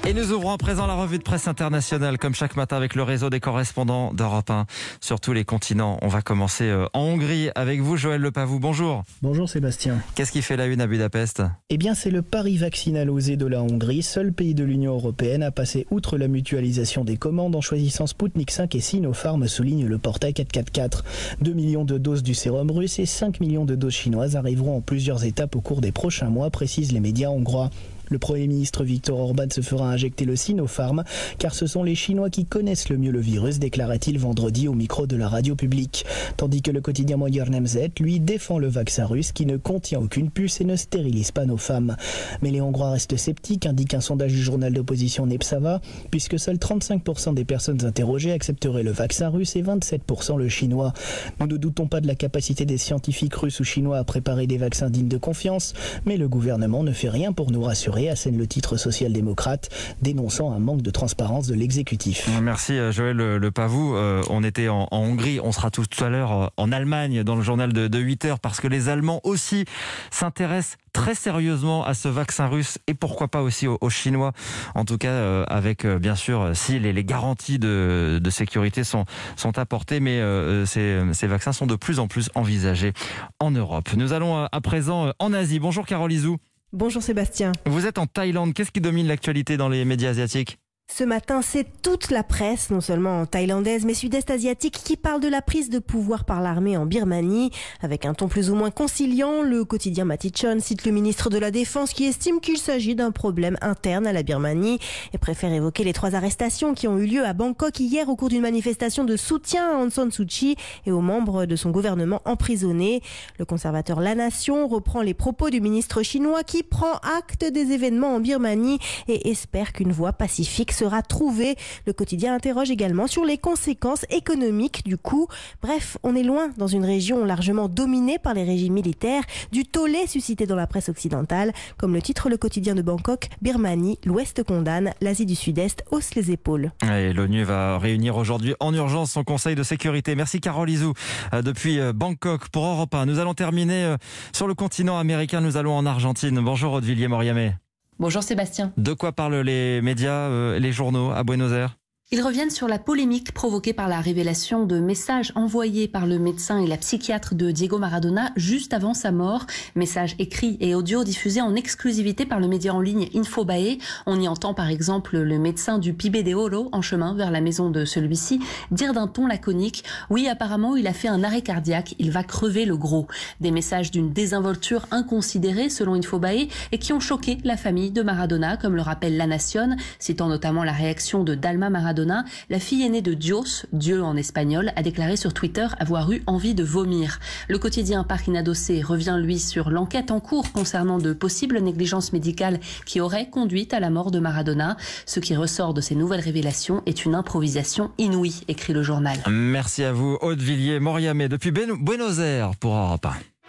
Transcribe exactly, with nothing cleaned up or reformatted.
Et nous ouvrons à présent la revue de presse internationale, comme chaque matin avec le réseau des correspondants d'Europe un sur tous les continents. On va commencer en Hongrie avec vous, Joël Lepavou. Bonjour. Bonjour Sébastien. Qu'est-ce qui fait la une à Budapest ? Eh bien, c'est le pari vaccinal osé de la Hongrie, seul pays de l'Union européenne à passer outre la mutualisation des commandes en choisissant Sputnik cinq et Sinopharm, souligne le portail quatre cent quarante-quatre. deux millions de doses du sérum russe et cinq millions de doses chinoises arriveront en plusieurs étapes au cours des prochains mois, précisent les médias hongrois. Le Premier ministre Viktor Orban se fera injecter le Sinopharm, car ce sont les Chinois qui connaissent le mieux le virus, déclara-t-il vendredi au micro de la radio publique. Tandis que le quotidien Magyar Nemzet, lui, défend le vaccin russe qui ne contient aucune puce et ne stérilise pas nos femmes. Mais les Hongrois restent sceptiques, indique un sondage du journal d'opposition Népszava, puisque seuls trente-cinq pour cent des personnes interrogées accepteraient le vaccin russe et vingt-sept pour cent le chinois. Nous ne doutons pas de la capacité des scientifiques russes ou chinois à préparer des vaccins dignes de confiance, mais le gouvernement ne fait rien pour nous rassurer, assène le titre social-démocrate, dénonçant un manque de transparence de l'exécutif. Merci Joël Lepavou. Euh, on était en, en Hongrie, on sera tout, tout à l'heure en Allemagne dans le journal de, de huit heures parce que les Allemands aussi s'intéressent très sérieusement à ce vaccin russe et pourquoi pas aussi aux, aux Chinois. En tout cas, euh, avec euh, bien sûr, si les, les garanties de, de sécurité sont, sont apportées, mais euh, ces, ces vaccins sont de plus en plus envisagés en Europe. Nous allons euh, à présent euh, en Asie. Bonjour Carole Izou. Bonjour Sébastien. Vous êtes en Thaïlande. Qu'est-ce qui domine l'actualité dans les médias asiatiques ? Ce matin, c'est toute la presse, non seulement thaïlandaise, mais sud-est asiatique, qui parle de la prise de pouvoir par l'armée en Birmanie. Avec un ton plus ou moins conciliant, le quotidien Matichon cite le ministre de la Défense qui estime qu'il s'agit d'un problème interne à la Birmanie et préfère évoquer les trois arrestations qui ont eu lieu à Bangkok hier au cours d'une manifestation de soutien à Aung San Suu Kyi et aux membres de son gouvernement emprisonnés. Le conservateur La Nation reprend les propos du ministre chinois qui prend acte des événements en Birmanie et espère qu'une voie pacifique sera trouvé. Le quotidien interroge également sur les conséquences économiques du coup. Bref, on est loin dans une région largement dominée par les régimes militaires, du tollé suscité dans la presse occidentale. Comme le titre le quotidien de Bangkok, Birmanie, l'Ouest condamne, l'Asie du Sud-Est hausse les épaules. Et l'ONU va réunir aujourd'hui en urgence son Conseil de sécurité. Merci Carole Izou depuis Bangkok pour Europe un. Nous allons terminer sur le continent américain. Nous allons en Argentine. Bonjour Aude Moriamé. Bonjour Sébastien. De quoi parlent les médias, euh, les journaux à Buenos Aires ? Ils reviennent sur la polémique provoquée par la révélation de messages envoyés par le médecin et la psychiatre de Diego Maradona juste avant sa mort. Messages écrits et audio diffusés en exclusivité par le média en ligne Infobae. On y entend par exemple le médecin du Pibe de Oro en chemin vers la maison de celui-ci dire d'un ton laconique « Oui, apparemment, il a fait un arrêt cardiaque, il va crever le gros ». Des messages d'une désinvolture inconsidérée selon Infobae et qui ont choqué la famille de Maradona, comme le rappelle La Nación, citant notamment la réaction de Dalma Maradona. La fille aînée de Dios, Dieu en espagnol, a déclaré sur Twitter avoir eu envie de vomir. Le quotidien Parc Inadossé revient lui sur l'enquête en cours concernant de possibles négligences médicales qui auraient conduit à la mort de Maradona. Ce qui ressort de ces nouvelles révélations est une improvisation inouïe, écrit le journal. Merci à vous Aude Moriamé depuis Buenos Aires pour Europe un.